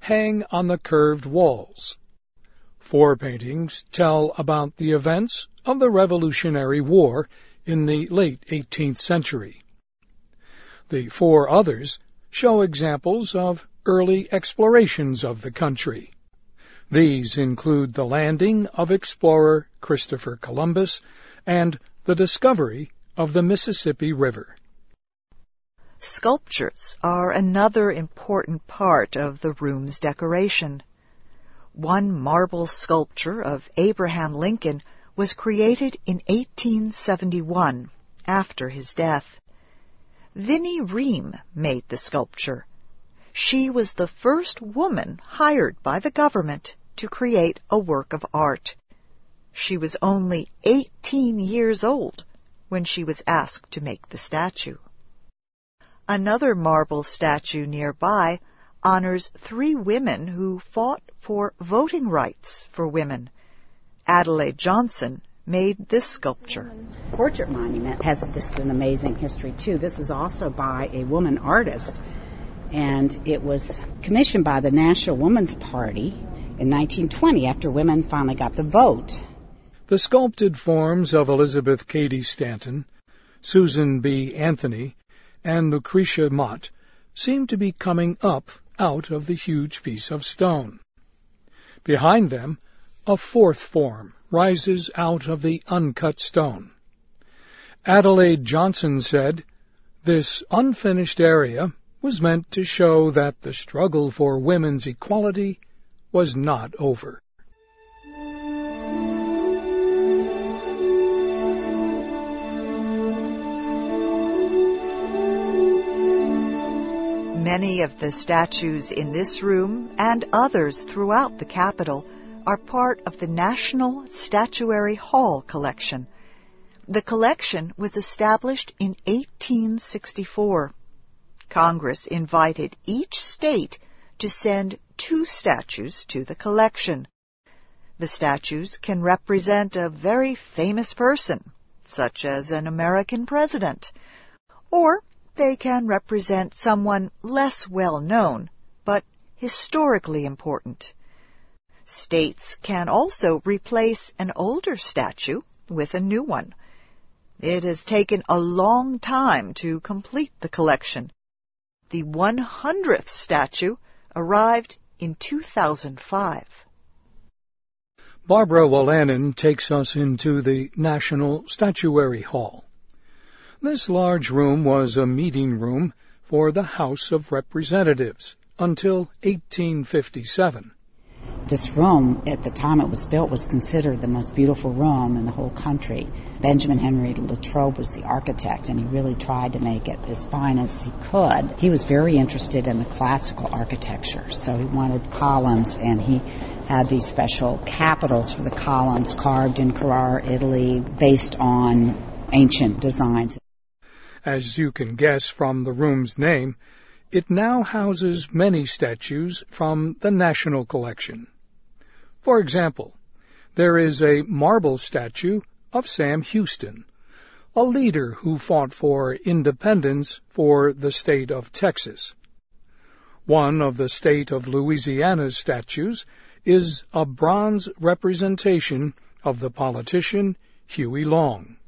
hang on the curved walls. 4 paintings tell about the events of the Revolutionary War in the late 18th century. The 4 others show examples of early explorations of the country. These include the landing of explorer Christopher Columbus and the discovery of the Mississippi River. Sculptures are another important part of the room's decoration. One marble sculpture of Abraham Lincoln was created in 1871, after his death. Vinnie Ream made the sculpture. She was the first woman hired by the government to create a work of art. She was only 18 years old when she was asked to make the statue. Another marble statue nearby honors 3 women who fought for voting rights for women. Adelaide Johnson made this sculpture. Portrait monument has just an amazing history, too. This is also by a woman artist, and it was commissioned by the National Woman's Party in 1920 after women finally got the vote. The sculpted forms of Elizabeth Cady Stanton, Susan B. Anthony, and Lucretia Mott seem to be coming up out of the huge piece of stone. Behind them, a 4th form rises out of the uncut stone. Adelaide Johnson said, "This unfinished area was meant to show that the struggle for women's equality was not over." Many of the statues in this room and others throughout the Capitol are part of the National Statuary Hall collection. The collection was established in 1864. Congress invited each state to send 2 statues to the collection. The statues can represent a very famous person, such as an American president, or they can represent someone less well known, but historically important. States can also replace an older statue with a new one. It has taken a long time to complete the collection. The 100th statue arrived in 2005. Barbara Wolanin takes us into the National Statuary Hall. This large room was a meeting room for the House of Representatives until 1857. This room, at the time it was built, was considered the most beautiful room in the whole country. Benjamin Henry Latrobe was the architect, and he really tried to make it as fine as he could. He was very interested in the classical architecture, so he wanted columns, and he had these special capitals for the columns carved in Carrara, Italy, based on ancient designs. As you can guess from the room's name, it now houses many statues from the National Collection. For example, there is a marble statue of Sam Houston, a leader who fought for independence for the state of Texas. One of the state of Louisiana's statues is a bronze representation of the politician Huey Long.